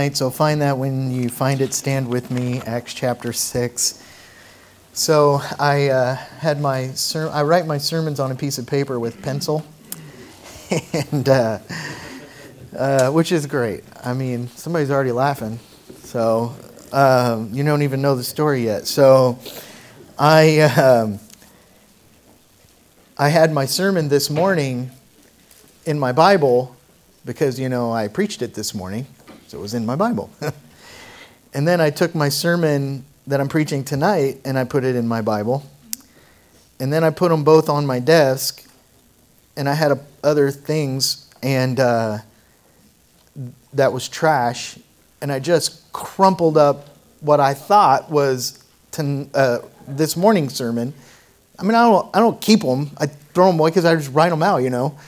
So find that when you find it, stand with me, Acts chapter 6. So I I write my sermons on a piece of paper with pencil, and which is great. I mean, somebody's already laughing, so you don't even know the story yet. So I had my sermon this morning in my Bible because, I preached it this morning. So it was in my Bible. And then I took my sermon that I'm preaching tonight and I put it in my Bible. And then I put them both on my desk. And I had other things and that was trash. And I just crumpled up what I thought was this morning's sermon. I mean, I don't keep them. I throw them away because I just write them out,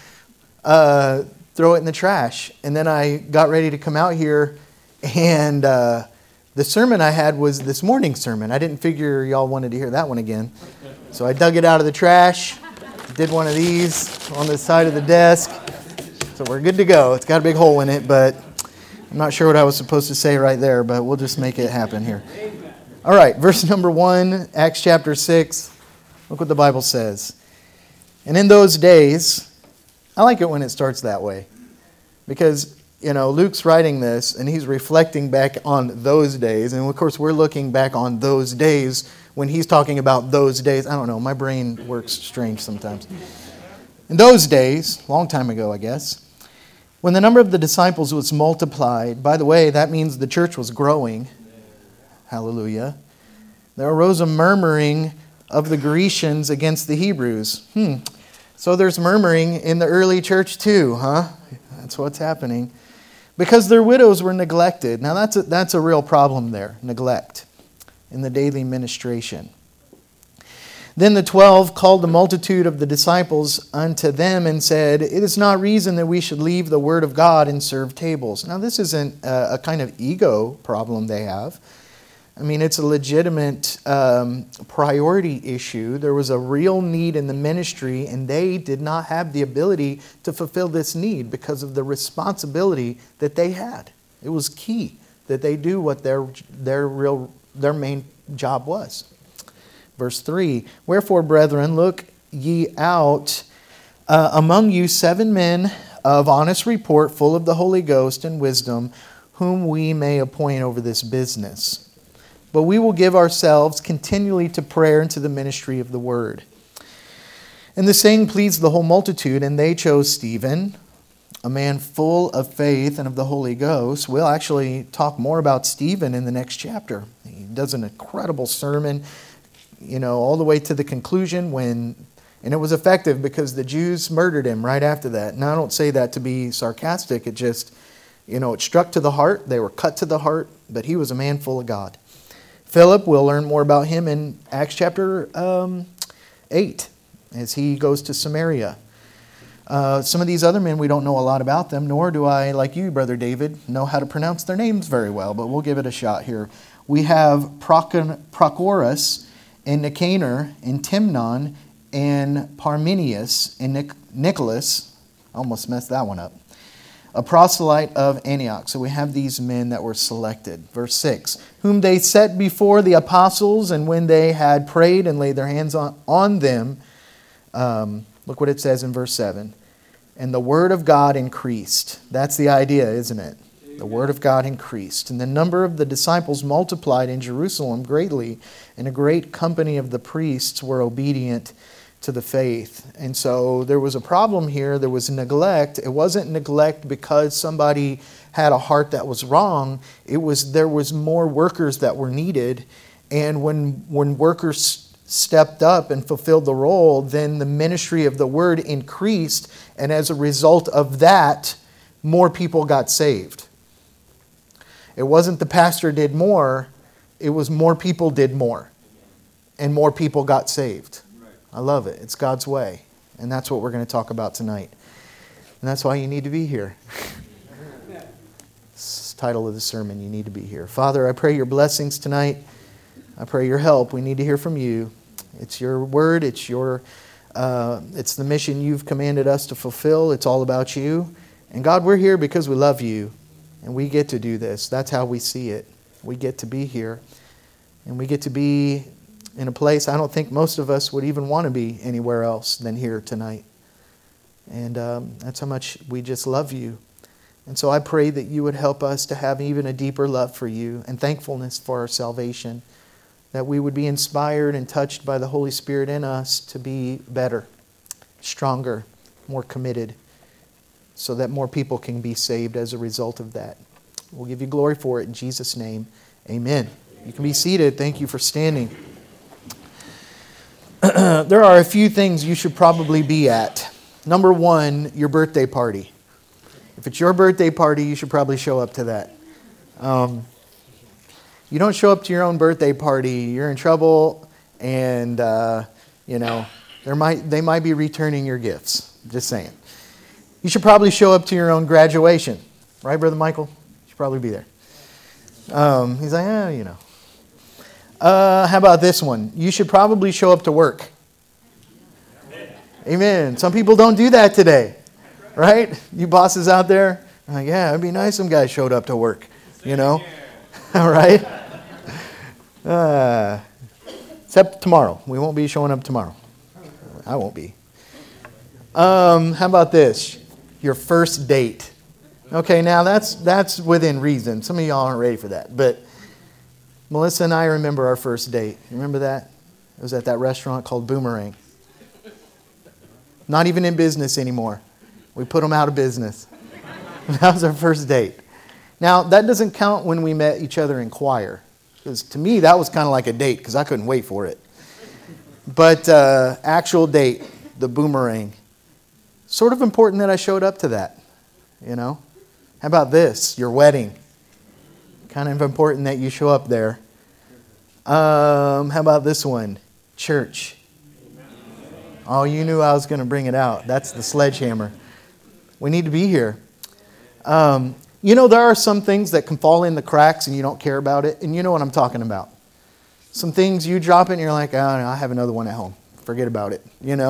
throw it in the trash. And then I got ready to come out here, and the sermon I had was this morning's sermon. I didn't figure y'all wanted to hear that one again. So I dug it out of the trash, did one of these on the side of the desk. So we're good to go. It's got a big hole in it, but I'm not sure what I was supposed to say right there, but we'll just make it happen here. All right, verse number 1, Acts chapter 6. Look what the Bible says. And in those days, I like it when it starts that way because, Luke's writing this and he's reflecting back on those days. And of course, we're looking back on those days when he's talking about those days. I don't know. My brain works strange sometimes. In those days, long time ago, I guess, when the number of the disciples was multiplied, by the way, that means the church was growing. Hallelujah. There arose a murmuring of the Grecians against the Hebrews. So there's murmuring in the early church too, huh? That's what's happening. Because their widows were neglected. Now that's a real problem there, neglect in the daily ministration. Then the 12 called the multitude of the disciples unto them and said, "It is not reason that we should leave the word of God and serve tables." Now this isn't a kind of ego problem they have. I mean, it's a legitimate priority issue. There was a real need in the ministry, and they did not have the ability to fulfill this need because of the responsibility that they had. It was key that they do what their main job was. Verse 3, "Wherefore, brethren, look ye out among you 7 men of honest report, full of the Holy Ghost and wisdom, whom we may appoint over this business. But we will give ourselves continually to prayer and to the ministry of the word." And the saying pleased the whole multitude, and they chose Stephen, a man full of faith and of the Holy Ghost. We'll actually talk more about Stephen in the next chapter. He does an incredible sermon, all the way to the conclusion and it was effective because the Jews murdered him right after that. Now, I don't say that to be sarcastic. It just, it struck to the heart. They were cut to the heart, but he was a man full of God. Philip, we'll learn more about him in Acts chapter 8 as he goes to Samaria. Some of these other men, we don't know a lot about them, nor do I, like you, Brother David, know how to pronounce their names very well, but we'll give it a shot here. We have Prochorus and Nicanor and Timnon and Parmenius and Nicholas. I almost messed that one up. A proselyte of Antioch. So we have these men that were selected. Verse 6, "Whom they set before the apostles, and when they had prayed and laid their hands on them," look what it says in verse 7, "and the word of God increased." That's the idea, isn't it? Amen. The word of God increased. "And the number of the disciples multiplied in Jerusalem greatly, and a great company of the priests were obedient to the faith." And so there was a problem here. There was neglect. It wasn't neglect because somebody had a heart that was wrong. There was more workers that were needed. And when workers stepped up and fulfilled the role, then the ministry of the word increased. And as a result of that, more people got saved. It wasn't the pastor did more. It was more people did more. And more people got saved. I love it. It's God's way. And that's what we're going to talk about tonight. And that's why you need to be here. It's the title of the sermon, you need to be here. Father, I pray your blessings tonight. I pray your help. We need to hear from you. It's your word. It's the mission you've commanded us to fulfill. It's all about you. And God, we're here because we love you. And we get to do this. That's how we see it. We get to be here. And we get to be in a place I don't think most of us would even want to be anywhere else than here tonight. And that's how much we just love you. And so I pray that you would help us to have even a deeper love for you and thankfulness for our salvation. That we would be inspired and touched by the Holy Spirit in us to be better, stronger, more committed, so that more people can be saved as a result of that. We'll give you glory for it in Jesus' name. Amen. You can be seated. Thank you for standing. There are a few things you should probably be at. Number one, your birthday party. If it's your birthday party, you should probably show up to that. You don't show up to your own birthday party, you're in trouble, and they might be returning your gifts. Just saying. You should probably show up to your own graduation, right, Brother Michael? You should probably be there. He's like, how about this one? You should probably show up to work. Amen. Some people don't do that today, right? You bosses out there, like, yeah, it'd be nice some guys showed up to work, All right? Except tomorrow. We won't be showing up tomorrow. I won't be. How about this? Your first date. Okay, now that's within reason. Some of y'all aren't ready for that. But Melissa and I remember our first date. You remember that? It was at that restaurant called Boomerang. Not even in business anymore. We put them out of business. That was our first date. Now, that doesn't count when we met each other in choir. Because to me, that was kind of like a date because I couldn't wait for it. But actual date, the Boomerang. Sort of important that I showed up to that, How about this? Your wedding. Kind of important that you show up there. How about this one? Church. Oh, you knew I was going to bring it out. That's the sledgehammer. We need to be here. There are some things that can fall in the cracks and you don't care about it. And you know what I'm talking about. Some things you drop it and you're like, oh, no, I have another one at home. Forget about it,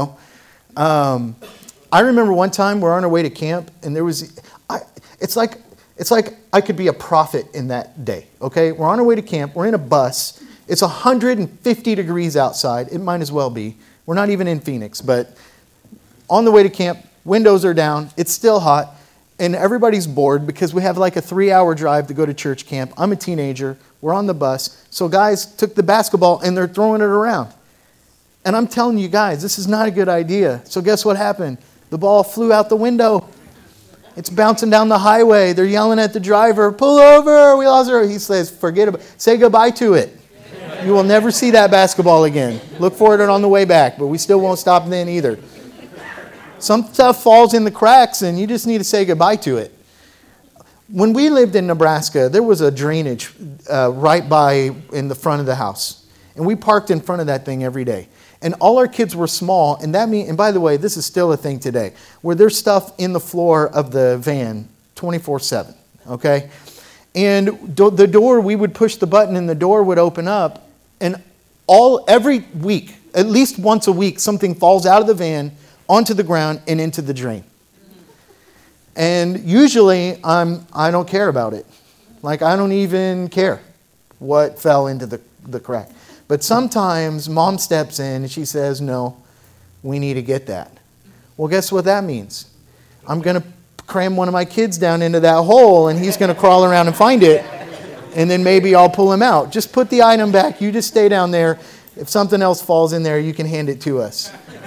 I remember one time we're on our way to camp and there was, it's like I could be a prophet in that day, okay? We're on our way to camp. We're in a bus. It's 150 degrees outside. It might as well be. We're not even in Phoenix, but on the way to camp, windows are down. It's still hot. And everybody's bored because we have like a 3-hour drive to go to church camp. I'm a teenager. We're on the bus. So guys took the basketball and they're throwing it around. And I'm telling you guys, this is not a good idea. So guess what happened? The ball flew out the window. It's bouncing down the highway. They're yelling at the driver, pull over, we lost her. He says, forget about it. Say goodbye to it. You will never see that basketball again. Look for it on the way back, but we still won't stop then either. Some stuff falls in the cracks and you just need to say goodbye to it. When we lived in Nebraska, there was a drainage right by in the front of the house. And we parked in front of that thing every day. And all our kids were small. And by the way, this is still a thing today, where there's stuff in the floor of the van 24/7, okay? And the door, we would push the button and the door would open up. And every week, at least once a week, something falls out of the van onto the ground and into the drain. And usually I don't care about it. Like I don't even care what fell into the crack. But sometimes mom steps in and she says, no, we need to get that. Well, guess what that means? I'm going to cram one of my kids down into that hole and he's going to crawl around and find it. And then maybe I'll pull him out. Just put the item back. You just stay down there. If something else falls in there, you can hand it to us.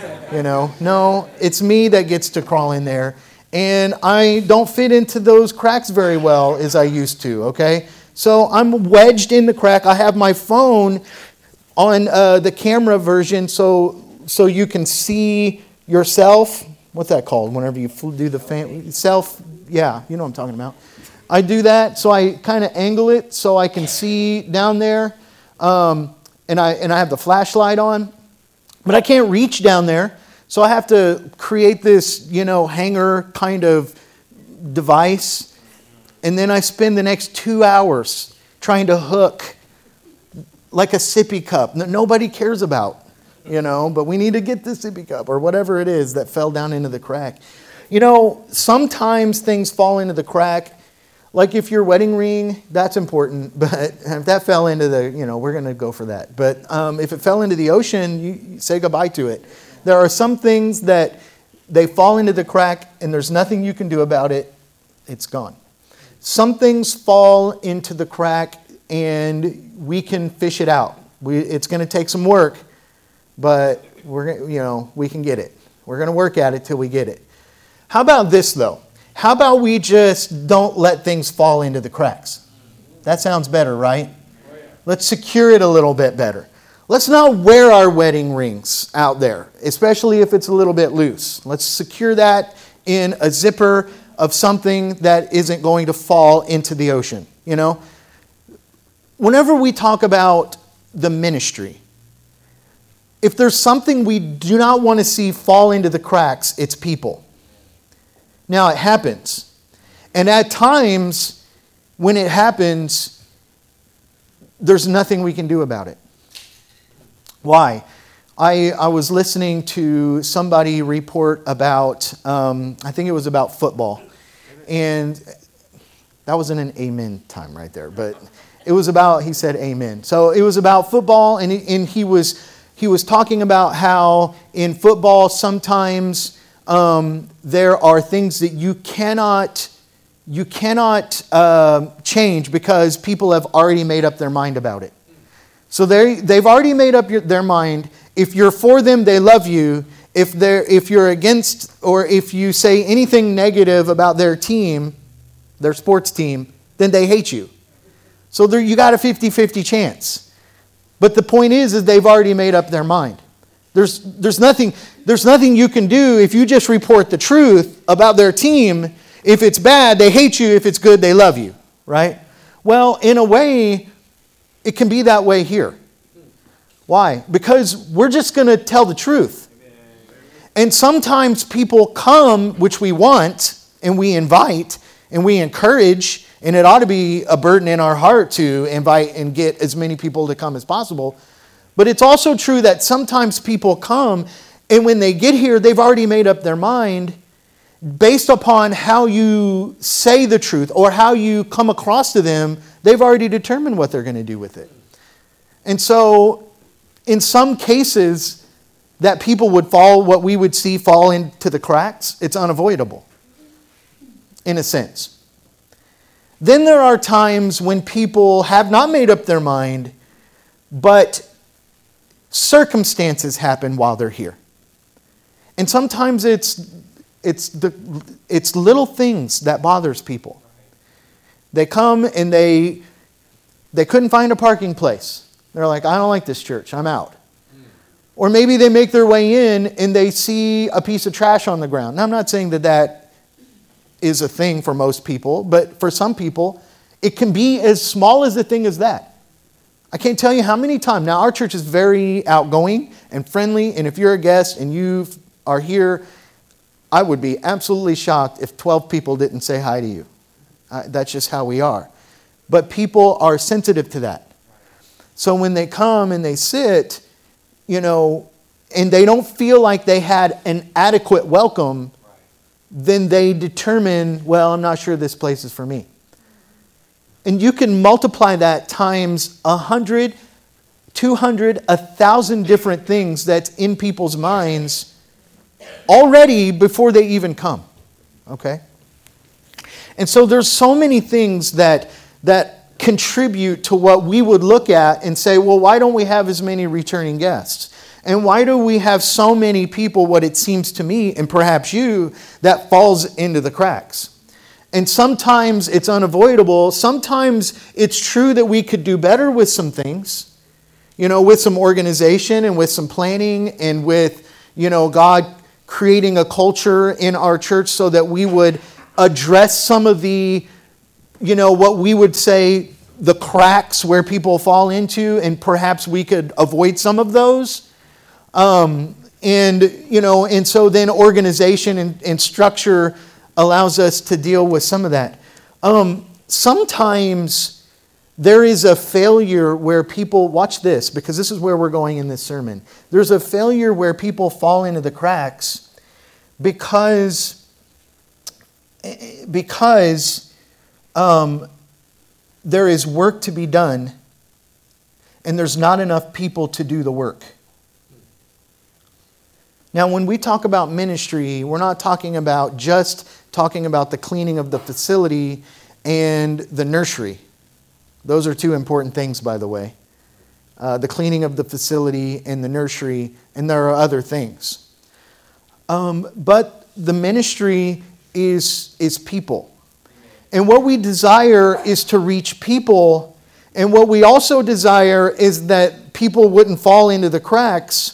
No, it's me that gets to crawl in there. And I don't fit into those cracks very well as I used to, okay? So I'm wedged in the crack. I have my phone on the camera version so you can see yourself. What's that called? Whenever you do the self, yeah, you know what I'm talking about. I do that, so I kind of angle it so I can see down there. And I have the flashlight on. But I can't reach down there. So I have to create this, hanger kind of device. And then I spend the next 2 hours trying to hook like a sippy cup that nobody cares about, but we need to get the sippy cup or whatever it is that fell down into the crack. Sometimes things fall into the crack Like if your wedding ring, that's important, but if that fell into the, we're going to go for that. But if it fell into the ocean, you say goodbye to it. There are some things that they fall into the crack and there's nothing you can do about it. It's gone. Some things fall into the crack and we can fish it out. It's going to take some work, but we can get it. We're going to work at it till we get it. How about this though? How about we just don't let things fall into the cracks? That sounds better, right? Let's secure it a little bit better. Let's not wear our wedding rings out there, especially if it's a little bit loose. Let's secure that in a zipper of something that isn't going to fall into the ocean. Whenever we talk about the ministry, if there's something we do not want to see fall into the cracks, it's people. Now, it happens. And at times, when it happens, there's nothing we can do about it. Why? I was listening to somebody report about, I think it was about football. And that wasn't an amen time right there, but it was about, he said amen. So it was about football, and he was talking about how in football sometimes there are things that you cannot change because people have already made up their mind about it. So they've already made up their mind. If you're for them, they love you. If you're against, or if you say anything negative about their team, their sports team, then they hate you. So you got a 50-50 chance. But the point is they've already made up their mind. There's nothing you can do if you just report the truth about their team. If it's bad, they hate you. If it's good, they love you, right? Well, in a way, it can be that way here. Why? Because we're just going to tell the truth. And sometimes people come, which we want, and we invite, and we encourage, and it ought to be a burden in our heart to invite and get as many people to come as possible. But it's also true that sometimes people come, and when they get here, they've already made up their mind based upon how you say the truth or how you come across to them. They've already determined what they're going to do with it. And so, in some cases, that people would what we would see fall into the cracks, it's unavoidable, in a sense. Then there are times when people have not made up their mind, but circumstances happen while they're here. And sometimes it's little things that bothers people. They come and they couldn't find a parking place. They're like, I don't like this church, I'm out. Or maybe they make their way in and they see a piece of trash on the ground. Now, I'm not saying that is a thing for most people, but for some people, it can be as small as a thing as that. I can't tell you how many times. Now, our church is very outgoing and friendly, and if you're a guest and you are here, I would be absolutely shocked if 12 people didn't say hi to you. That's just how we are. But people are sensitive to that. So when they come and they sit, and they don't feel like they had an adequate welcome, then they determine, well, I'm not sure this place is for me. And you can multiply that times 100, 200, 1,000 different things that's in people's minds already before they even come. Okay? And so there's so many things that contribute to what we would look at and say, well, why don't we have as many returning guests? And why do we have so many people, what it seems to me, and perhaps you, that falls into the cracks? And sometimes it's unavoidable. Sometimes it's true that we could do better with some things, with some organization and with some planning and with, God creating a culture in our church so that we would address some of the, what we would say the cracks where people fall into, and perhaps we could avoid some of those. And so then organization and structure allows us to deal with some of that. Sometimes there is a failure where people, watch this, because this is where we're going in this sermon. There's a failure where people fall into the cracks because there is work to be done, and there's not enough people to do the work. Now, when we talk about ministry, we're not talking about the cleaning of the facility and the nursery. Those are two important things, by the way. The cleaning of the facility and the nursery, and there are other things. But the ministry is people. And what we desire is to reach people. And what we also desire is that people wouldn't fall into the cracks.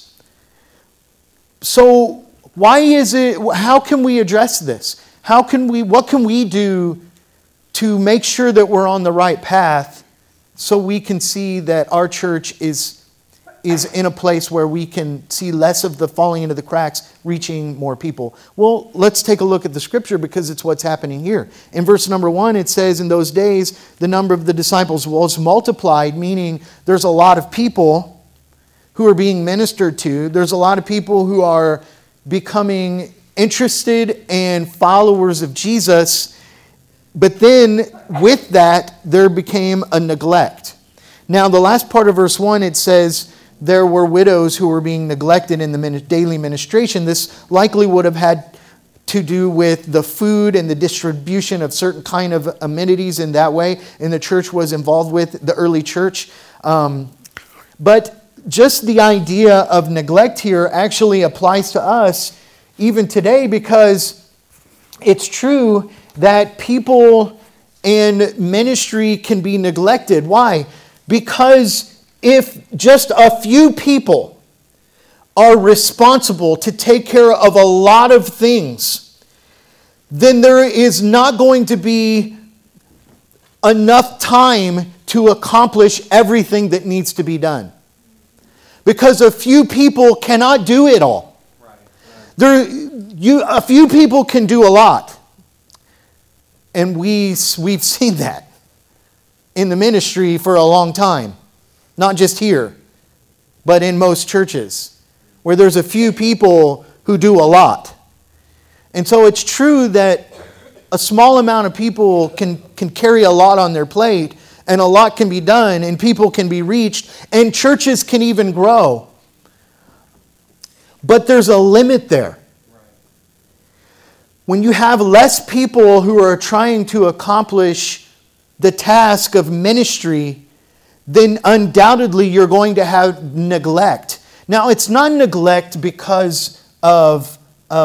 So how can we address this? What can we do to make sure that we're on the right path so we can see that our church is in a place where we can see less of the falling into the cracks, reaching more people? Well, let's take a look at the scripture because it's what's happening here. In verse number 1, it says, in those days, the number of the disciples was multiplied, meaning there's a lot of people who are being ministered to. There's a lot of people who are becoming interested and followers of Jesus. But then with that, there became a neglect. Now, the last part of verse 1, it says there were widows who were being neglected in the daily ministration. This likely would have had to do with the food and the distribution of certain kind of amenities in that way. And the church was involved with, the early church. But just the idea of neglect here actually applies to us even today, because it's true that people and ministry can be neglected. Why? Because if just a few people are responsible to take care of a lot of things, then there is not going to be enough time to accomplish everything that needs to be done. Because a few people cannot do it all. A few people can do a lot. And we've seen that in the ministry for a long time. Not just here, but in most churches, where there's a few people who do a lot. And so it's true that a small amount of people can carry a lot on their plate, and a lot can be done, and people can be reached, and churches can even grow. But there's a limit there. When you have less people who are trying to accomplish the task of ministry, then undoubtedly you're going to have neglect. Now, it's not neglect because of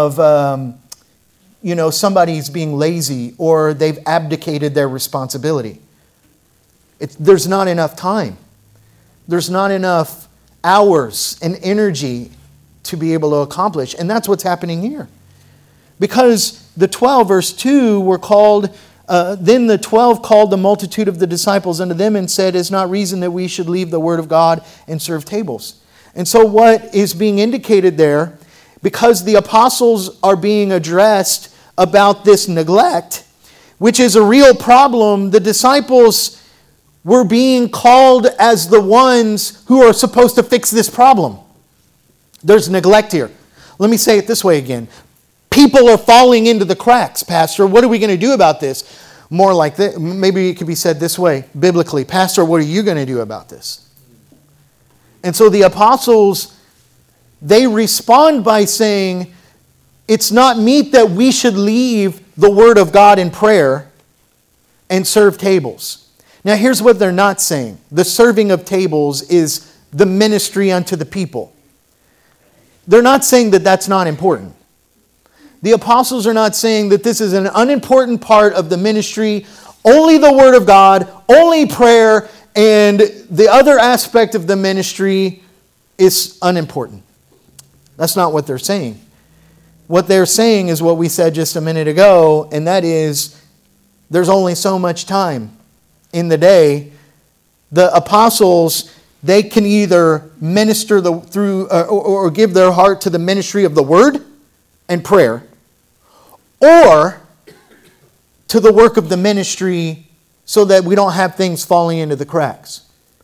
somebody's being lazy or they've abdicated their responsibility. There's not enough time. There's not enough hours and energy to be able to accomplish. And that's what's happening here. Because the 12, verse 2, were called, then the 12 called the multitude of the disciples unto them and said, "It's not reason that we should leave the word of God and serve tables." And so what is being indicated there, because the apostles are being addressed about this neglect, which is a real problem, the disciples were being called as the ones who are supposed to fix this problem. There's neglect here. Let me say it this way again. People are falling into the cracks, Pastor. What are we going to do about this? More like this. Maybe it could be said this way, biblically. Pastor, what are you going to do about this? And so the apostles, they respond by saying, it's not meet that we should leave the word of God in prayer and serve tables. Now here's what they're not saying. The serving of tables is the ministry unto the people. They're not saying that that's not important. The apostles are not saying that this is an unimportant part of the ministry. Only the word of God, only prayer, and the other aspect of the ministry is unimportant. That's not what they're saying. What they're saying is what we said just a minute ago, and that is there's only so much time in the day. The apostles, they can either minister through or give their heart to the ministry of the word and prayer, or to the work of the ministry so that we don't have things falling into the cracks.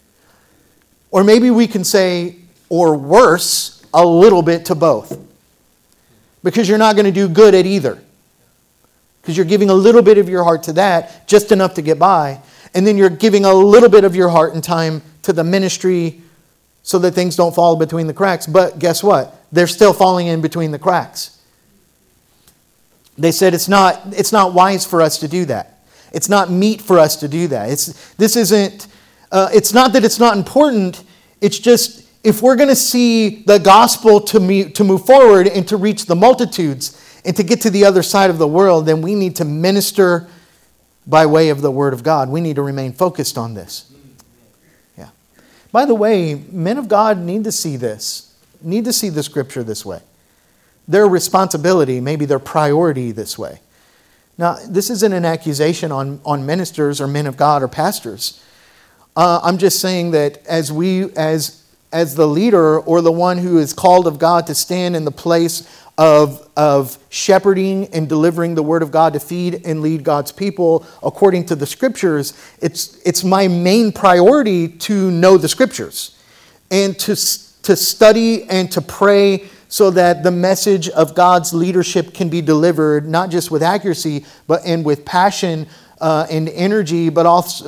Or maybe we can say, or worse, a little bit to both. Because you're not going to do good at either. because you're giving a little bit of your heart to that, just enough to get by. And then you're giving a little bit of your heart and time to the ministry so that things don't fall between the cracks. But guess what? They're still falling in between the cracks. They said it's not wise for us to do that. It's not meet for us to do that. It's not that it's not important. It's just, if we're going to see the gospel to move forward and to reach the multitudes and to get to the other side of the world, then we need to minister by way of the Word of God. We need to remain focused on this. Yeah. By the way, men of God need to see this. Need to see the Scripture this way. Their responsibility, maybe their priority this way. Now, this isn't an accusation on ministers or men of God or pastors. I'm just saying that as the leader or the one who is called of God to stand in the place of shepherding and delivering the Word of God to feed and lead God's people according to the Scriptures, it's my main priority to know the Scriptures and to study and to pray so that the message of God's leadership can be delivered not just with accuracy and with passion and energy, but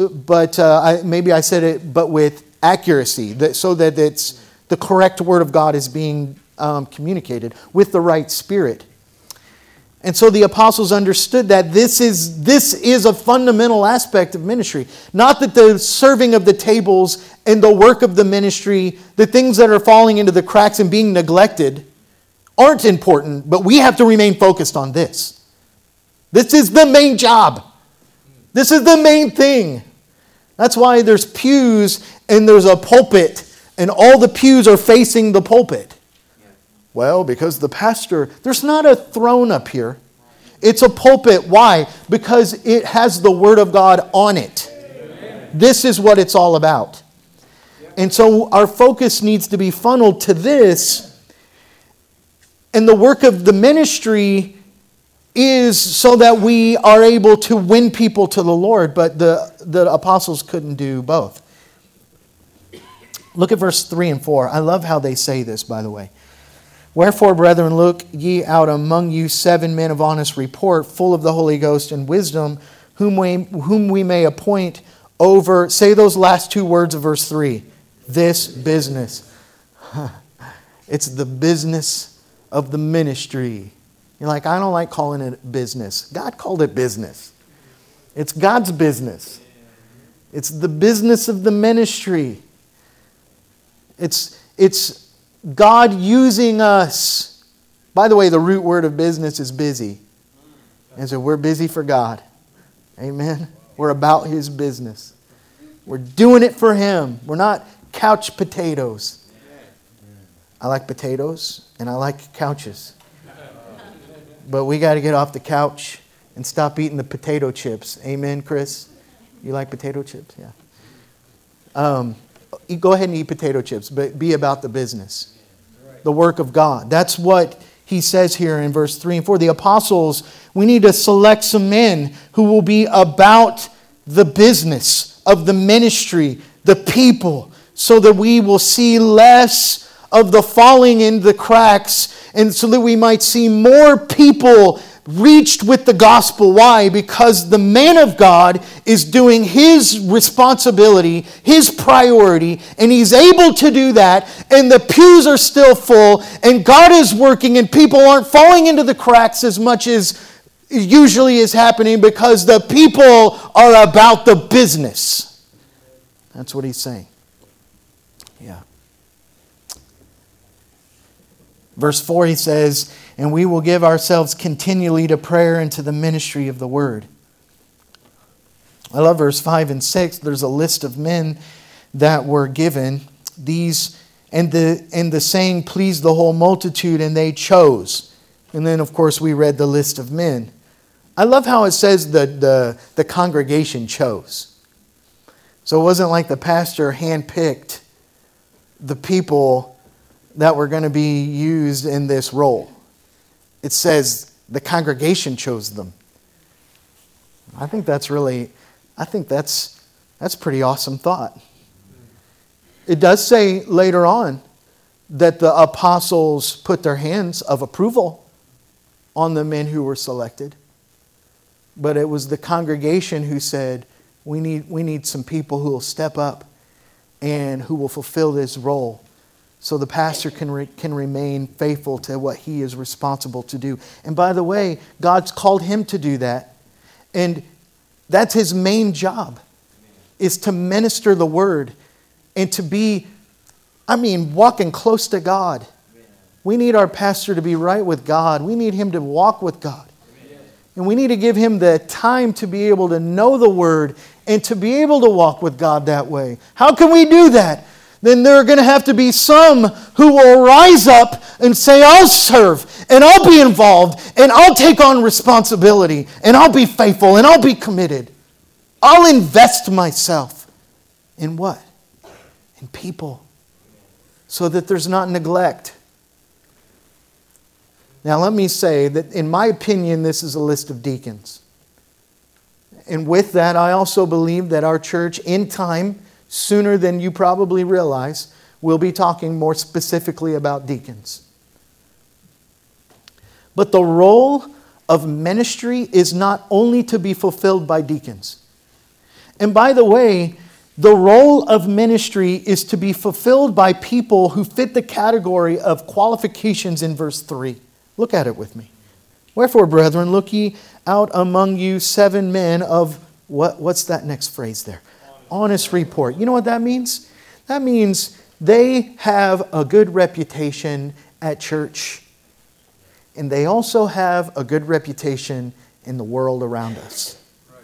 with accuracy, so that it's the correct Word of God is being communicated with the right spirit. And so the apostles understood that this is a fundamental aspect of ministry. Not that the serving of the tables and the work of the ministry, the things that are falling into the cracks and being neglected, aren't important, but we have to remain focused on this. This is the main job. This is the main thing. That's why there's pews and there's a pulpit, and all the pews are facing the pulpit. Well, because the pastor, there's not a throne up here. It's a pulpit. Why? Because it has the Word of God on it. Amen. This is what it's all about. And so our focus needs to be funneled to this. And the work of the ministry is so that we are able to win people to the Lord. But the apostles couldn't do both. Look at verse 3 and 4. I love how they say this, by the way. Wherefore, brethren, look ye out among you 7 men of honest report, full of the Holy Ghost and wisdom, whom we may appoint over, say those last 2 words of verse 3, this business. It's the business of the ministry. You're like, I don't like calling it business. God called it business. It's God's business. It's the business of the ministry. It's God using us. By the way, the root word of business is busy. And so we're busy for God. Amen. We're about His business. We're doing it for Him. We're not couch potatoes. I like potatoes and I like couches. But we got to get off the couch and stop eating the potato chips. Amen, Chris? You like potato chips? Yeah. Go ahead and eat potato chips, but be about the business. The work of God. That's what he says here in verse 3 and 4. The apostles, we need to select some men who will be about the business of the ministry, the people, so that we will see less of the falling in the cracks, and so that we might see more people reached with the gospel. Why? Because the man of God is doing his responsibility, his priority, and he's able to do that, and the pews are still full, and God is working, and people aren't falling into the cracks as much as usually is happening because the people are about the business. That's what he's saying. Yeah. Verse 4, he says, and we will give ourselves continually to prayer and to the ministry of the word. I love verse 5 and 6. There's a list of men that were given. These, and the saying pleased the whole multitude, and they chose. And then, of course, we read the list of men. I love how it says that the congregation chose. So it wasn't like the pastor handpicked the people that were going to be used in this role. It says the congregation chose them. I think that's pretty awesome thought. It does say later on that the apostles put their hands of approval on the men who were selected. But it was the congregation who said, we need some people who will step up and who will fulfill this role so the pastor can remain faithful to what he is responsible to do. And by the way, God's called him to do that. And that's his main job, is to minister the word and to be, walking close to God. We need our pastor to be right with God. We need him to walk with God. And we need to give him the time to be able to know the word and to be able to walk with God that way. How can we do that? Then there are going to have to be some who will rise up and say, I'll serve and I'll be involved and I'll take on responsibility and I'll be faithful and I'll be committed. I'll invest myself in what? In people, so that there's not neglect. Now let me say that in my opinion, this is a list of deacons. And with that, I also believe that our church in time, sooner than you probably realize, will be talking more specifically about deacons. But the role of ministry is not only to be fulfilled by deacons. And by the way, the role of ministry is to be fulfilled by people who fit the category of qualifications in verse 3. Look at it with me. Wherefore, brethren, look ye out among you 7 men of, what's that next phrase there? Honest report. You know what that means? That means they have a good reputation at church. And they also have a good reputation in the world around us.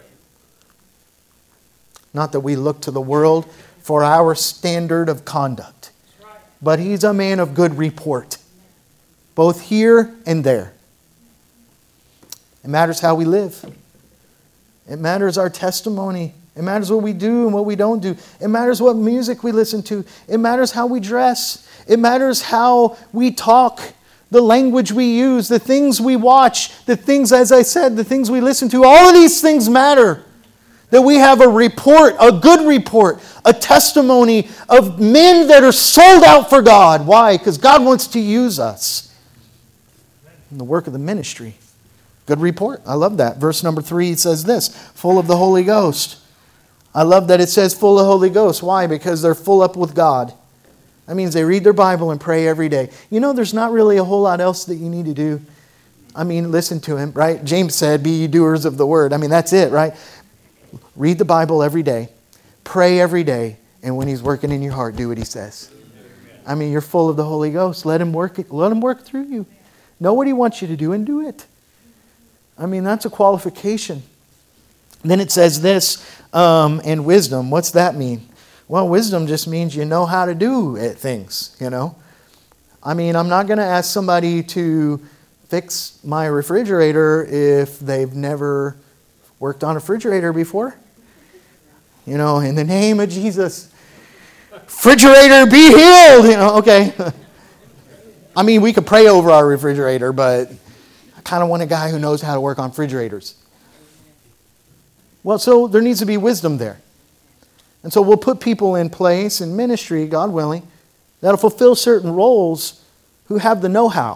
Not that we look to the world for our standard of conduct. But he's a man of good report. Both here and there. It matters how we live. It matters our testimony. It matters what we do and what we don't do. It matters what music we listen to. It matters how we dress. It matters how we talk, the language we use, the things we watch, the things, as I said, the things we listen to. All of these things matter. That we have a report, a good report, a testimony of men that are sold out for God. Why? Because God wants to use us in the work of the ministry. Good report. I love that. Verse number 3 says this, full of the Holy Ghost. I love that it says full of the Holy Ghost. Why? Because they're full up with God. That means they read their Bible and pray every day. You know, there's not really a whole lot else that you need to do. Listen to him, right? James said, be ye doers of the word. That's it, right? Read the Bible every day. Pray every day. And when he's working in your heart, do what he says. You're full of the Holy Ghost. Let him work through you. Know what he wants you to do and do it. That's a qualification. Then it says this, and wisdom. What's that mean? Well, wisdom just means you know how to do things, I'm not going to ask somebody to fix my refrigerator if they've never worked on a refrigerator before. In the name of Jesus, refrigerator be healed. Okay. We could pray over our refrigerator, but I kind of want a guy who knows how to work on refrigerators. Well, so there needs to be wisdom there. And so we'll put people in place in ministry, God willing, that'll fulfill certain roles who have the know-how.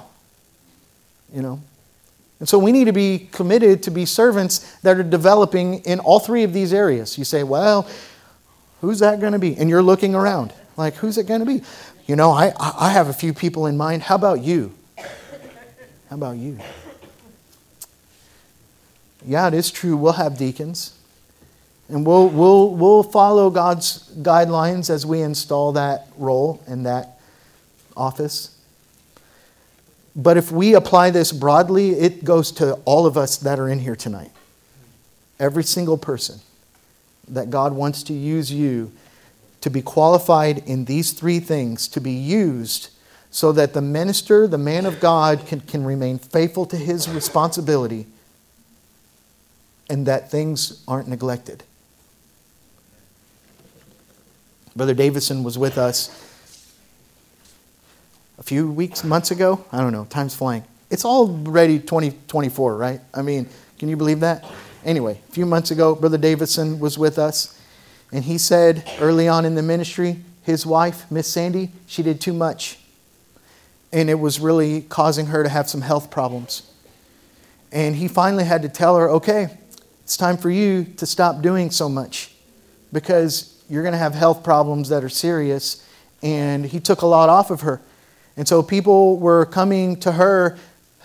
And so we need to be committed to be servants that are developing in all 3 of these areas. You say, well, who's that going to be? And you're looking around. Like, who's it going to be? I have a few people in mind. How about you? How about you? Yeah, it is true. We'll have deacons. And we'll follow God's guidelines as we install that role in that office. But if we apply this broadly, it goes to all of us that are in here tonight. Every single person. That God wants to use you to be qualified in these 3 things, to be used so that the minister, the man of God, can remain faithful to his responsibility and that things aren't neglected. Brother Davison was with us a few months ago. I don't know, time's flying. It's already 2024, right? Can you believe that? Anyway, a few months ago, Brother Davison was with us, and he said early on in the ministry, his wife, Miss Sandy, she did too much. And it was really causing her to have some health problems. And he finally had to tell her, okay, it's time for you to stop doing so much because you're going to have health problems that are serious. And he took a lot off of her. And so people were coming to her,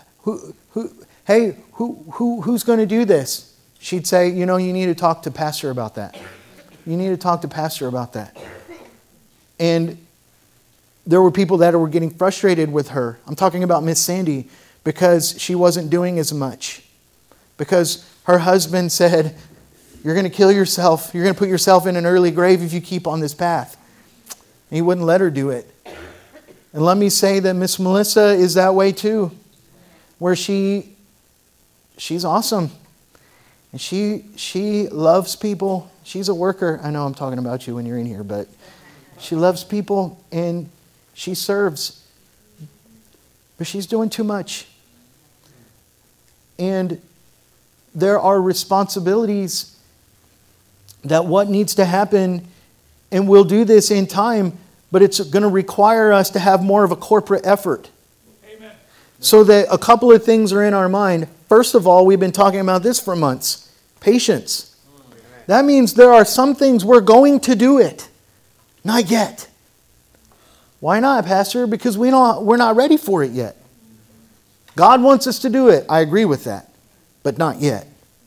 who's going to do this? She'd say, you need to talk to Pastor about that. You need to talk to Pastor about that. And there were people that were getting frustrated with her. I'm talking about Miss Sandy, because she wasn't doing as much. Because her husband said, you're going to kill yourself. You're going to put yourself in an early grave if you keep on this path. And he wouldn't let her do it. And let me say that Miss Melissa is that way too. Where she's awesome. And she loves people. She's a worker. I know I'm talking about you when you're in here, but she loves people and she serves. But she's doing too much. And there are responsibilities that what needs to happen, and we'll do this in time, but it's going to require us to have more of a corporate effort. Amen. So that a couple of things are in our mind. First of all, we've been talking about this for months. Patience. That means there are some things we're going to do it. Not yet. Why not, Pastor? Because we're not ready for it yet. God wants us to do it. I agree with that. But not yet.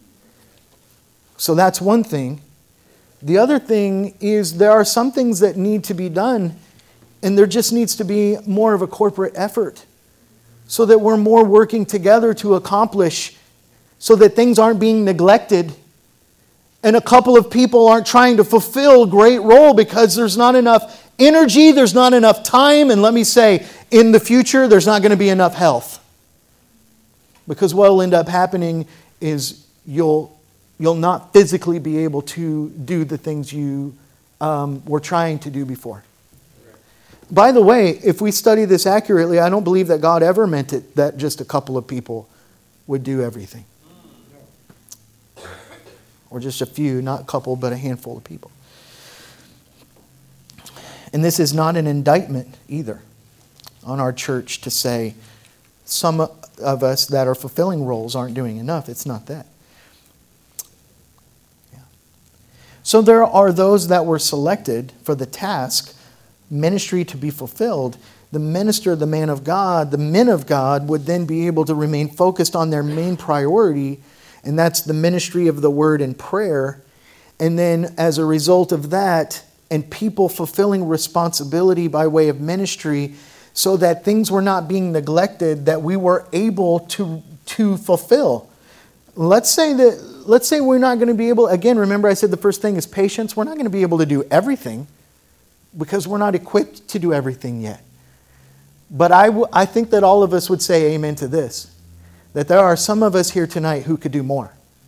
So that's one thing. The other thing is there are some things that need to be done, and there just needs to be more of a corporate effort so that we're more working together to accomplish, so that things aren't being neglected and a couple of people aren't trying to fulfill a great role because there's not enough energy, there's not enough time, and let me say, in the future, there's not going to be enough health. Because what will end up happening is you'll not physically be able to do the things you were trying to do before. By the way, if we study this accurately, I don't believe that God ever meant it that just a couple of people would do everything. Or just a few, not a couple, but a handful of people. And this is not an indictment either on our church to say some of us that are fulfilling roles aren't doing enough. It's not that. Yeah. So there are those that were selected for the task, ministry to be fulfilled. The minister, the man of God, the men of God would then be able to remain focused on their main priority, and that's the ministry of the word and prayer. And then as a result of that, and people fulfilling responsibility by way of ministry, so that things were not being neglected, that we were able to fulfill. Let's say we're not going to be able, again, remember I said the first thing is patience. We're not going to be able to do everything because we're not equipped to do everything yet. But I think that all of us would say amen to this, that there are some of us here tonight who could do more.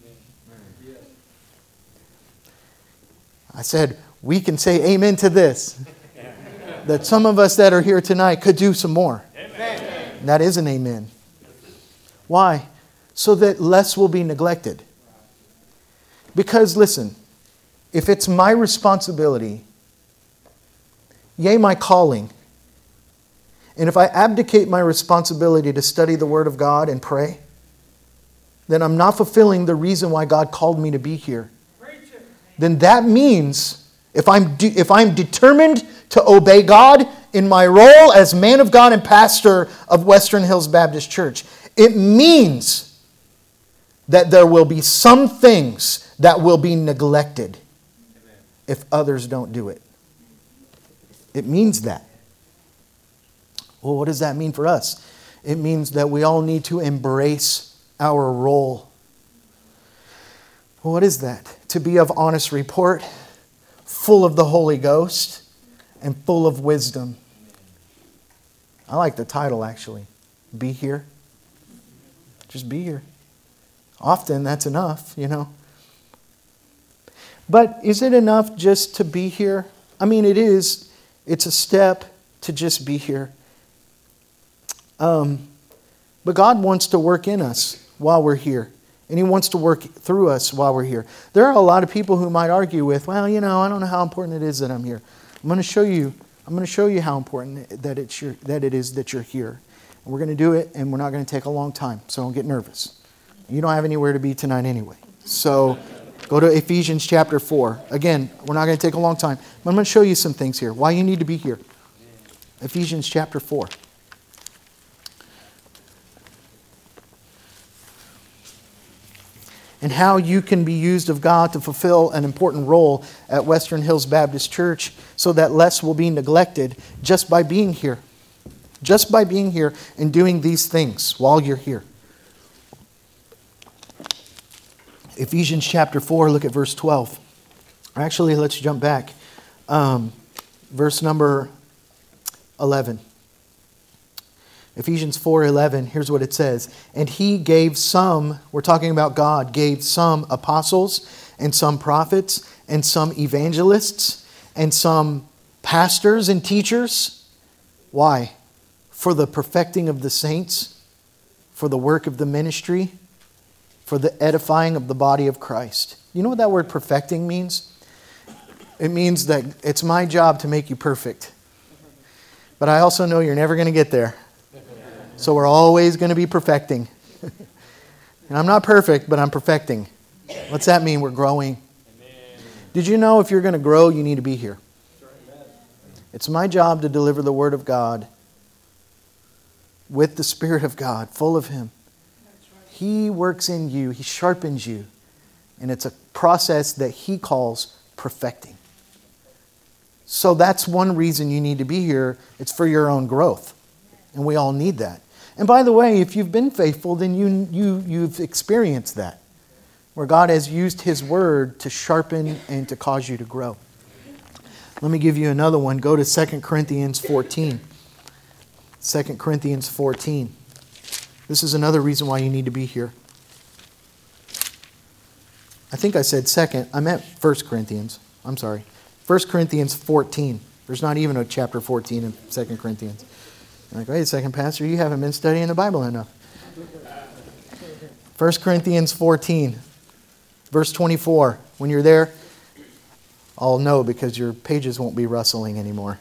I said, we can say amen to this. That some of us that are here tonight could do some more. Amen. That is an amen. Why? So that less will be neglected. Because listen, if it's my responsibility, yea, my calling, and if I abdicate my responsibility to study the Word of God and pray, then I'm not fulfilling the reason why God called me to be here. Then that means if I'm determined to obey God in my role as man of God and pastor of Western Hills Baptist Church, it means that there will be some things that will be neglected if others don't do it. It means that. Well, what does that mean for us? It means that we all need to embrace our role. Well, what is that? To be of honest report, full of the Holy Ghost, and full of wisdom. I like the title, actually. Be here. Just be here. Often that's enough, you know. But is it enough just to be here? I mean, it is. It's a step to just be here. But God wants to work in us while we're here. And He wants to work through us while we're here. There are a lot of people who might argue with, well, you know, I don't know how important it is that I'm here. I'm going to show you how important that it is that you're here. And we're going to do it, and we're not going to take a long time, so don't get nervous. You don't have anywhere to be tonight anyway. So go to Ephesians chapter 4. Again, we're not going to take a long time. But I'm going to show you some things here. Why you need to be here. Ephesians chapter 4. And how you can be used of God to fulfill an important role at Western Hills Baptist Church so that less will be neglected just by being here. Just by being here and doing these things while you're here. Ephesians chapter 4, look at verse 12. Actually, let's jump back. Verse number 11. Ephesians 4:11, here's what it says. And he gave some, we're talking about God, gave some apostles and some prophets and some evangelists and some pastors and teachers. Why? For the perfecting of the saints, for the work of the ministry, for the edifying of the body of Christ. You know what that word perfecting means? It means that it's my job to make you perfect. But I also know you're never going to get there. So we're always going to be perfecting. And I'm not perfect, but I'm perfecting. What's that mean? We're growing. Did you know if you're going to grow, you need to be here? It's my job to deliver the Word of God with the Spirit of God, full of Him. He works in you. He sharpens you. And it's a process that He calls perfecting. So that's one reason you need to be here. It's for your own growth. And we all need that. And by the way, if you've been faithful, then you've experienced that. Where God has used His Word to sharpen and to cause you to grow. Let me give you another one. Go to 2 Corinthians 14. 2 Corinthians 14. This is another reason why you need to be here. I think I said second. I meant 1 Corinthians. I'm sorry. 1 Corinthians 14. There's not even a chapter 14 in 2 Corinthians. I'm like, wait a second, Pastor, you haven't been studying the Bible enough. 1 Corinthians 14, verse 24. When you're there, I'll know because your pages won't be rustling anymore.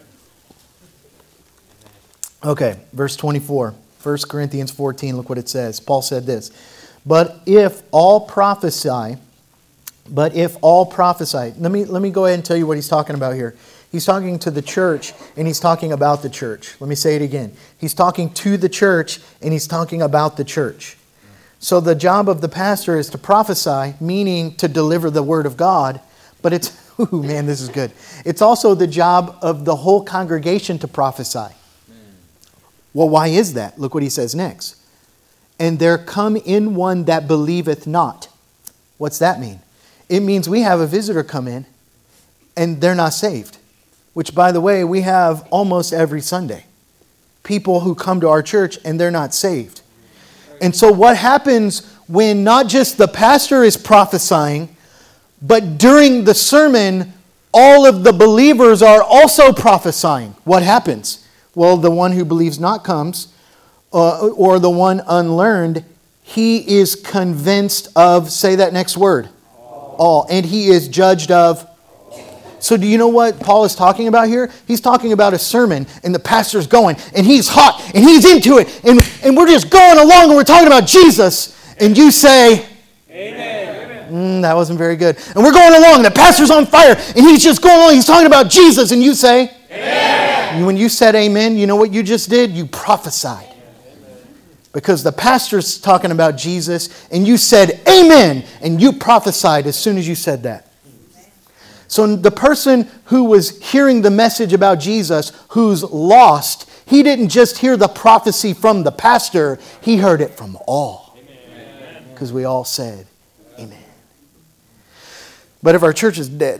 Okay, verse 24. 1 Corinthians 14, look what it says. Paul said this. But if all prophesy, let me go ahead and tell you what he's talking about here. He's talking to the church, and he's talking about the church. Let me say it again. He's talking to the church, and he's talking about the church. So the job of the pastor is to prophesy, meaning to deliver the word of God. But it's, ooh, man, this is good. It's also the job of the whole congregation to prophesy. Well, why is that? Look what he says next. And there come in one that believeth not. What's that mean? It means we have a visitor come in, and they're not saved. Which, by the way, we have almost every Sunday. People who come to our church and they're not saved. And so what happens when not just the pastor is prophesying, but during the sermon, all of the believers are also prophesying? What happens? Well, the one who believes not comes, or the one unlearned, he is convinced of, say that next word, all. And he is judged of. So do you know what Paul is talking about here? He's talking about a sermon, and the pastor's going, and he's hot, and he's into it, and we're just going along, and we're talking about Jesus, and you say, Amen. That wasn't very good. And we're going along, and the pastor's on fire, and he's just going along, he's talking about Jesus, and you say, Amen. When you said amen, you know what you just did? You prophesied. Because the pastor's talking about Jesus, and you said amen, and you prophesied as soon as you said that. So the person who was hearing the message about Jesus, who's lost, he didn't just hear the prophecy from the pastor, he heard it from all. Because we all said amen. But if our church is dead,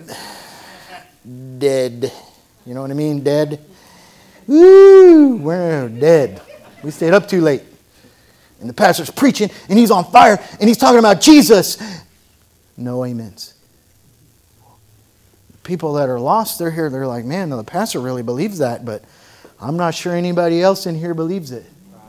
you know what I mean? Dead. Woo, we're dead. We stayed up too late. And the pastor's preaching, and he's on fire, and he's talking about Jesus. No amens. People that are lost, they're here, they're like, man, no, the pastor really believes that, but I'm not sure anybody else in here believes it.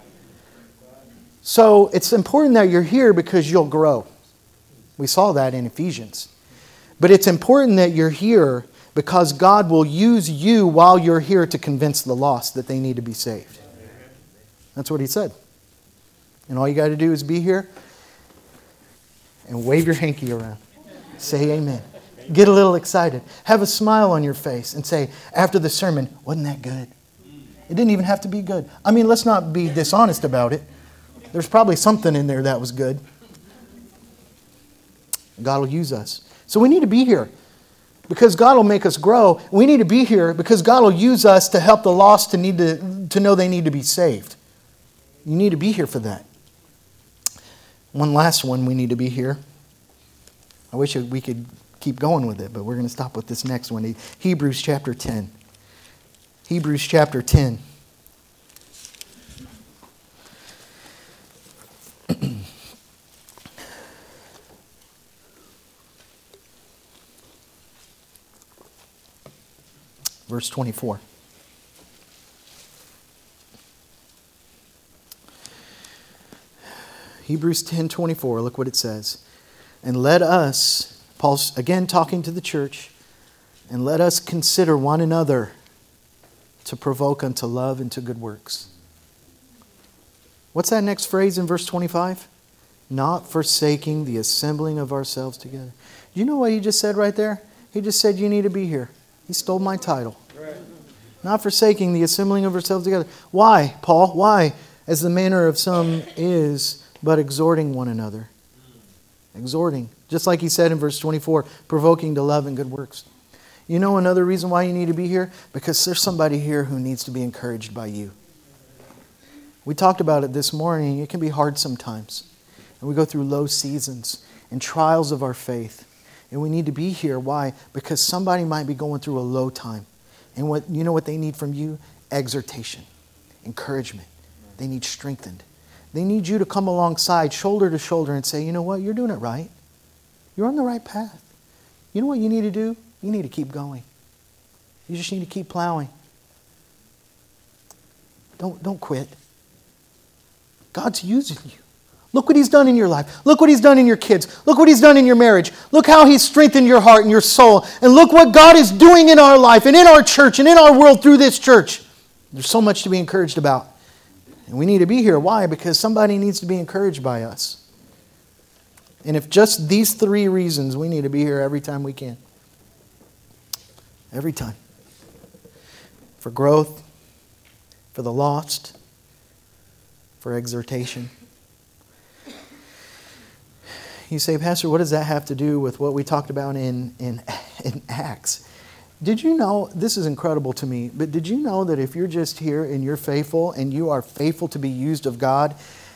So it's important that you're here because you'll grow. We saw that in Ephesians. But it's important that you're here because God will use you while you're here to convince the lost that they need to be saved. That's what he said. And all you got to do is be here. and wave your hanky around. Say amen. Get a little excited. Have a smile on your face and say, after the sermon, wasn't that good? It didn't even have to be good. I mean, let's not be dishonest about it. There's probably something in there that was good. God will use us. So we need to be here because God will make us grow. We need to be here because God will use us to help the lost to know they need to be saved. You need to be here for that. One last one, we need to be here. I wish we could keep going with it, but we're going to stop with this next one. Hebrews chapter 10. Hebrews chapter 10. Verse 24. Hebrews 10:24, look what it says. And let us, Paul's again talking to the church, and let us consider one another to provoke unto love and to good works. What's that next phrase in verse 25? Not forsaking the assembling of ourselves together. You know what he just said right there? He just said you need to be here. He stole my title. Not forsaking the assembling of ourselves together. Why, Paul? Why? As the manner of some is, but exhorting one another. Exhorting. Just like he said in verse 24, provoking to love and good works. You know another reason why you need to be here? Because there's somebody here who needs to be encouraged by you. We talked about it this morning. It can be hard sometimes. And we go through low seasons and trials of our faith. And we need to be here. Why? Because somebody might be going through a low time. And you know what they need from you? Exhortation. Encouragement. They need strengthened. They need you to come alongside, shoulder to shoulder, and say, you know what? You're doing it right. You're on the right path. You know what you need to do? You need to keep going. You just need to keep plowing. Don't quit. God's using you. Look what He's done in your life. Look what He's done in your kids. Look what He's done in your marriage. Look how He's strengthened your heart and your soul. And look what God is doing in our life and in our church and in our world through this church. There's so much to be encouraged about. And we need to be here. Why? Because somebody needs to be encouraged by us. And if just these three reasons, we need to be here every time we can. Every time. For growth, for the lost, for exhortation. You say, Pastor, what does that have to do with what we talked about in Acts? Did you know, this is incredible to me, but did you know that if you're just here and you're faithful and you are faithful to be used of God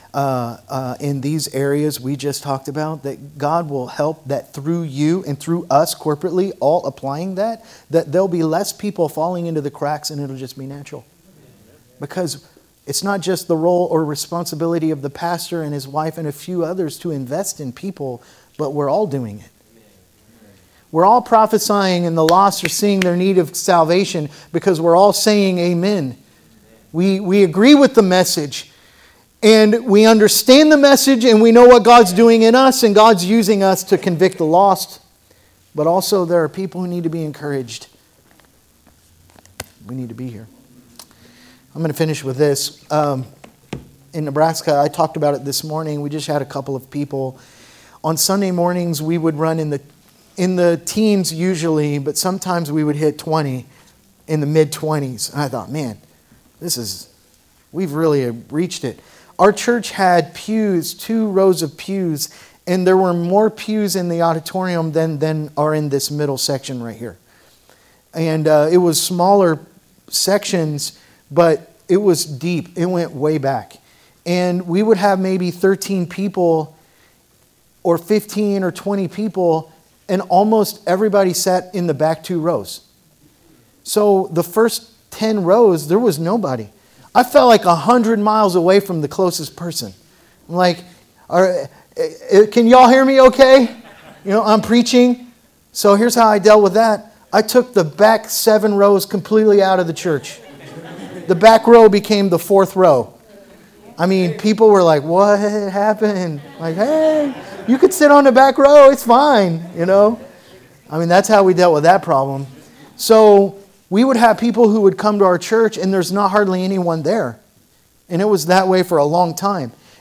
in these areas we just talked about, that God will help that through you and through us corporately, all applying that there'll be less people falling into the cracks and it'll just be natural. Because it's not just the role or responsibility of the pastor and his wife and a few others to invest in people, but we're all doing it. We're all prophesying and the lost are seeing their need of salvation because we're all saying amen. We agree with the message and we understand the message and we know what God's doing in us and God's using us to convict the lost. But also there are people who need to be encouraged. We need to be here. I'm going to finish with this. In Nebraska, I talked about it this morning. We just had a couple of people. On Sunday mornings, we would run in the teens usually, but sometimes we would hit 20 in the mid-20s. And I thought, man, we've really reached it. Our church had pews, 2 rows of pews, and there were more pews in the auditorium than are in this middle section right here. And it was smaller sections, but it was deep. It went way back. And we would have maybe 13 people or 15 or 20 people, and almost everybody sat in the back 2 rows. So the first 10 rows, there was nobody. I felt like 100 miles away from the closest person. I'm like, can y'all hear me okay? You know, I'm preaching. So here's how I dealt with that. I took the back 7 rows completely out of the church. The back row became the 4th row. I mean, people were like, what happened? Like, hey, you could sit on the back row. It's fine, you know. I mean, that's how we dealt with that problem. So we would have people who would come to our church and there's not hardly anyone there. And it was that way for a long time.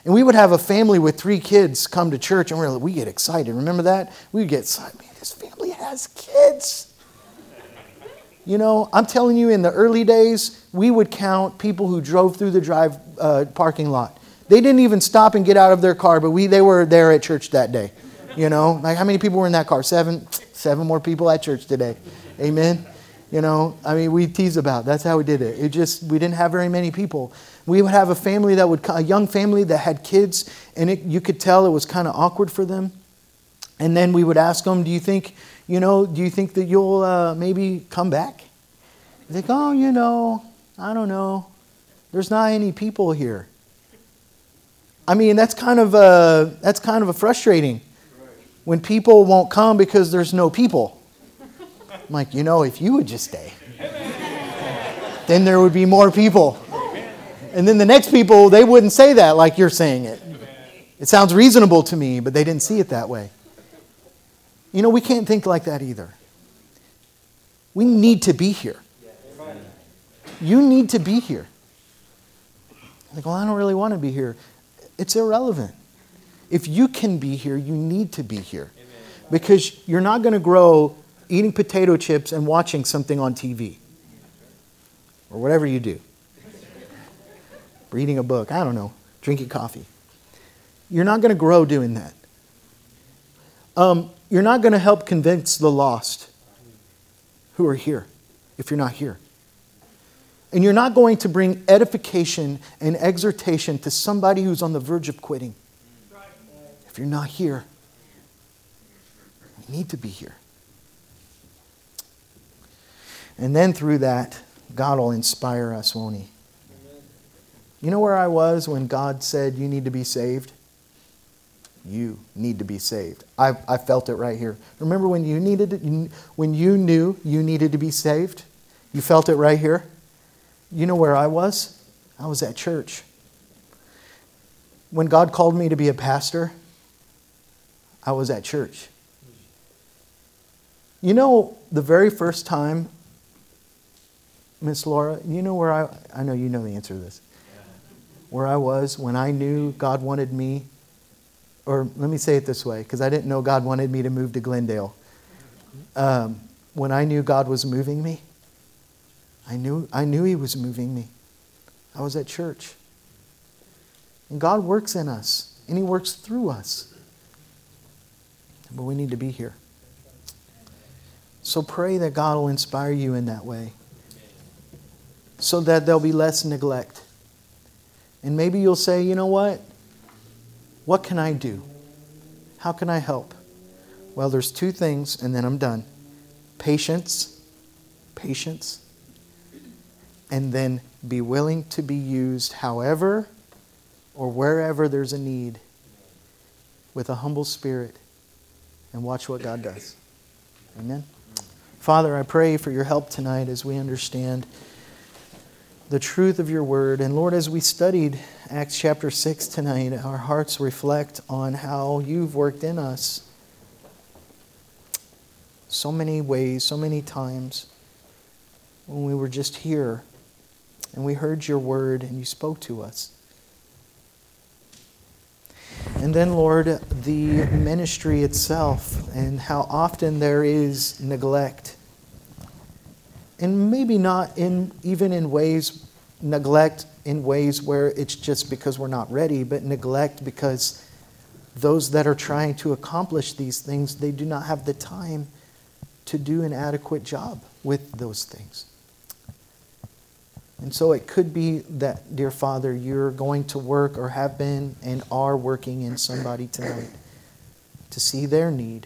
And we would have a family with 3 kids come to church, and we get excited. Remember that? We would get excited. Man, this family has kids. You know, I'm telling you, in the early days, we would count people who drove through the parking lot. They didn't even stop and get out of their car, but they were there at church that day. You know, like how many people were in that car? 7 more people at church today. Amen. You know, I mean, we tease about. That's how we did it. We didn't have very many people. We would have a young family that had kids, and you could tell it was kind of awkward for them. And then we would ask them, do you think that you'll maybe come back? They go, oh, I don't know. There's not any people here. I mean, that's kind of a frustrating when people won't come because there's no people. I'm like, if you would just stay, then there would be more people. And then the next people, they wouldn't say that like you're saying it. It sounds reasonable to me, but they didn't see it that way. We can't think like that either. We need to be here. You need to be here. Like, well, I don't really want to be here. It's irrelevant. If you can be here, you need to be here. Because you're not going to grow eating potato chips and watching something on TV. Or whatever you do. Reading a book, I don't know, drinking coffee. You're not going to grow doing that. You're not going to help convince the lost who are here if you're not here. And you're not going to bring edification and exhortation to somebody who's on the verge of quitting if you're not here. You need to be here. And then through that, God will inspire us, won't He? You know where I was when God said, you need to be saved? You need to be saved. I felt it right here. Remember when you knew you needed to be saved? You felt it right here? You know where I was? I was at church. When God called me to be a pastor, I was at church. The very first time, Miss Laura, you know where I know you know the answer to this. Where I was when I knew God wanted me, or let me say it this way, because I didn't know God wanted me to move to Glendale. When I knew God was moving me, I knew He was moving me. I was at church. And God works in us, and He works through us. But we need to be here. So pray that God will inspire you in that way, so that there'll be less neglect. And maybe you'll say, you know what? What can I do? How can I help? Well, there's 2 things, and then I'm done. Patience, and then be willing to be used however or wherever there's a need with a humble spirit, and watch what God does. Amen? Father, I pray for your help tonight as we understand the truth of your word. And Lord, as we studied Acts chapter 6 tonight, our hearts reflect on how you've worked in us so many ways, so many times when we were just here and we heard your word and you spoke to us. And then, Lord, the ministry itself and how often there is neglect. And maybe not even in ways, neglect in ways where it's just because we're not ready, but neglect because those that are trying to accomplish these things, they do not have the time to do an adequate job with those things. And so it could be that, dear Father, you're going to work or have been and are working in somebody tonight to see their need,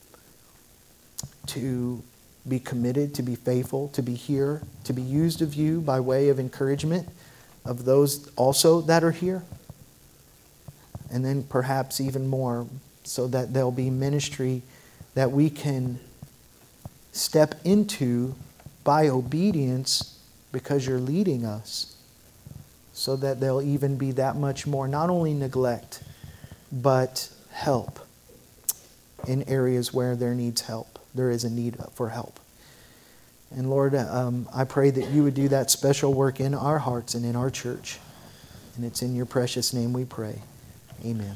to be committed, to be faithful, to be here, to be used of you by way of encouragement of those also that are here. And then perhaps even more, so that there'll be ministry that we can step into by obedience because you're leading us, so that there'll even be that much more, not only neglect, but help in areas where there needs help. There is a need for help. And Lord, I pray that you would do that special work in our hearts and in our church. And it's in your precious name we pray. Amen.